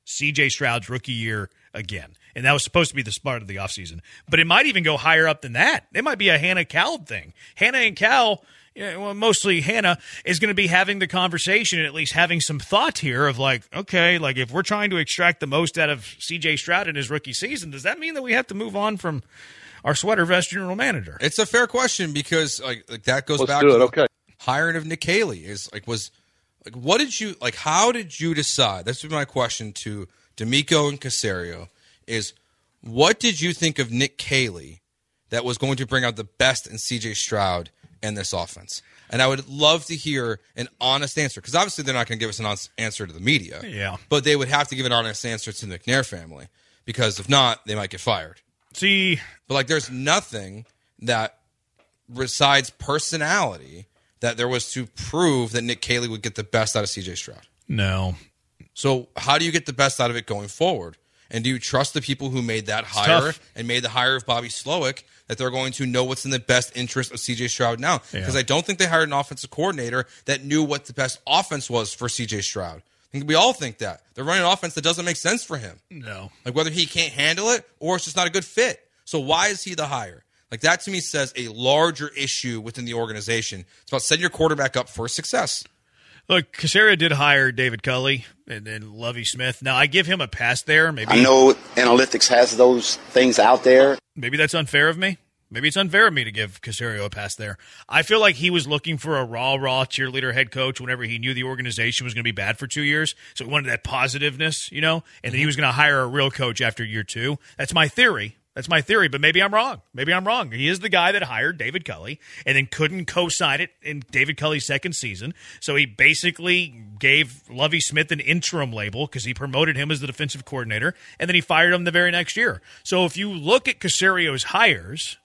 C J Stroud's rookie year again. And that was supposed to be the start of the offseason. But it might even go higher up than that. It might be a Hannah Cal thing. Hannah and Cal, you know, well, mostly Hannah, is going to be having the conversation and at least having some thought here of like, okay, like if we're trying to extract the most out of C J Stroud in his rookie season, does that mean that we have to move on from our sweater vest general manager? It's a fair question because like, like that goes Let's back do to it. the Okay. hiring of Nick Caley. Is like was like what did you like? How did you decide? That's my question to D'Amico and Caserio. Is what did you think of Nick Caley that was going to bring out the best in C J Stroud and this offense? And I would love to hear an honest answer because obviously they're not going to give us an honest answer to the media. Yeah. But they would have to give an honest answer to the McNair family because if not, they might get fired. See, but like there's nothing that besides personality that there was to prove that Nick Caley would get the best out of C J Stroud. No. So how do you get the best out of it going forward? And do you trust the people who made that hire tough. and made the hire of Bobby Slowick that they're going to know what's in the best interest of C J Stroud now? Because Yeah. I don't think they hired an offensive coordinator that knew what the best offense was for C J Stroud. I think we all think that. They're running an offense that doesn't make sense for him. No. Like whether he can't handle it or it's just not a good fit. So why is he the hire? Like that to me says a larger issue within the organization. It's about setting your quarterback up for success. Look, Caserio did hire David Culley and then Lovie Smith. Now, I give him a pass there. Maybe I know analytics has those things out there. Maybe that's unfair of me. Maybe it's unfair of me to give Caserio a pass there. I feel like he was looking for a raw, raw cheerleader head coach whenever he knew the organization was going to be bad for two years. So he wanted that positiveness, you know, and then he was going to hire a real coach after year two. That's my theory. That's my theory, but maybe I'm wrong. Maybe I'm wrong. He is the guy that hired David Culley and then couldn't co-sign it in David Culley's second season. So he basically gave Lovie Smith an interim label because he promoted him as the defensive coordinator, and then he fired him the very next year. So if you look at Caserio's hires,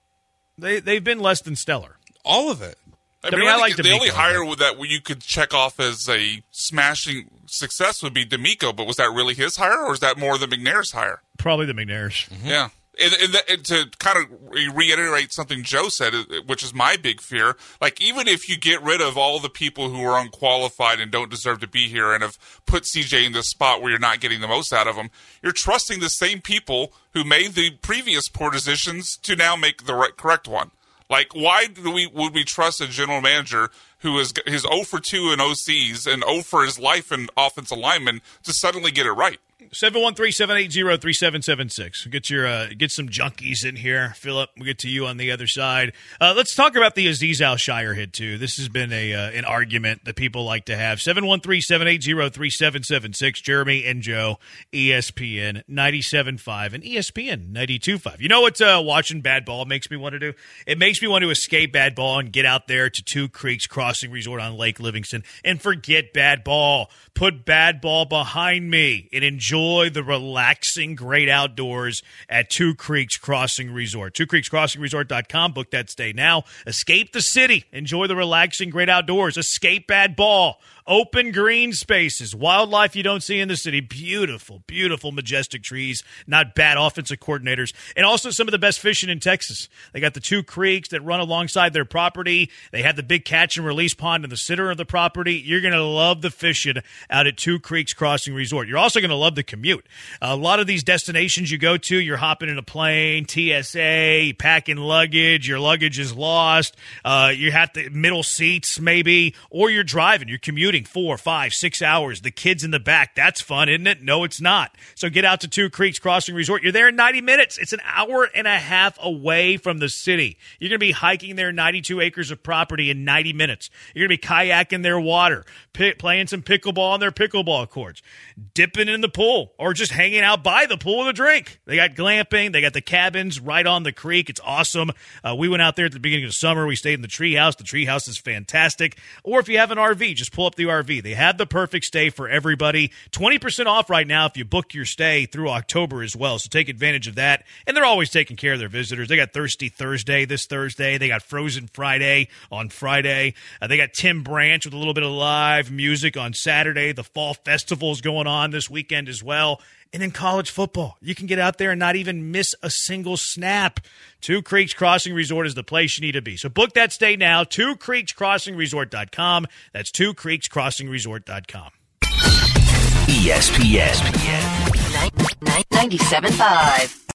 they, they've been less than stellar. All of it. I I mean, mean, I I like think the only D'Amico, hire that you could check off as a smashing success would be D'Amico, but was that really his hire, or is that more the McNair's hire? Probably the McNairs. Mm-hmm. Yeah. And, and, that, and to kind of reiterate something Joe said, which is my big fear, like even if you get rid of all the people who are unqualified and don't deserve to be here and have put C J in this spot where you're not getting the most out of them, you're trusting the same people who made the previous poor decisions to now make the right, correct one. Like, why do we would we trust a general manager who is his zero for two in O Cs and zero for his life in offensive linemen to suddenly get it right? seven one three, seven eight zero, three seven seven six. Get your uh, get some junkies in here. Philip, we'll get to you on the other side. Uh, let's talk about the Azeez Al-Shire hit, too. This has been a uh, an argument that people like to have. seven one three, seven eight zero, three seven seven six. Jeremy and Joe, E S P N ninety-seven point five and E S P N ninety-two point five. You know what uh, watching bad ball makes me want to do? It makes me want to escape bad ball and get out there to Two Creeks Crossing Resort on Lake Livingston and forget bad ball. Put bad ball behind me and enjoy the relaxing, great outdoors at Two Creeks Crossing Resort. two creeks crossing resort dot com. Book that stay now. Escape the city. Enjoy the relaxing, great outdoors. Escape bad ball. Open green spaces, wildlife you don't see in the city, beautiful, beautiful, majestic trees, not bad offensive coordinators, and also some of the best fishing in Texas. They got the two creeks that run alongside their property. They have the big catch and release pond in the center of the property. You're going to love the fishing out at Two Creeks Crossing Resort. You're also going to love the commute. A lot of these destinations you go to, you're hopping in a plane, T S A, packing luggage, your luggage is lost, uh, you have the middle seats maybe, or you're driving, you're commuting four, five, six hours. The kids in the back. That's fun, isn't it? No, it's not. So get out to Two Creeks Crossing Resort. You're there in ninety minutes. It's an hour and a half away from the city. You're going to be hiking their ninety-two acres of property in ninety minutes. You're going to be kayaking their water, p- playing some pickleball on their pickleball courts, dipping in the pool, or just hanging out by the pool with a drink. They got glamping. They got the cabins right on the creek. It's awesome. Uh, we went out there at the beginning of summer. We stayed in the treehouse. The treehouse is fantastic. Or if you have an R V, just pull up the R V. They have the perfect stay for everybody. twenty percent off right now if you book your stay through October as well. So take advantage of that. And they're always taking care of their visitors. They got Thirsty Thursday this Thursday. They got Frozen Friday on Friday. Uh, they got Tim Branch with a little bit of live music on Saturday. The Fall Festival is going on this weekend as well. And in college football, you can get out there and not even miss a single snap. Two Creeks Crossing Resort is the place you need to be. So book that stay now, two creeks crossing resort dot com. That's two creeks crossing resort dot com. E S P N. ninety-seven point five.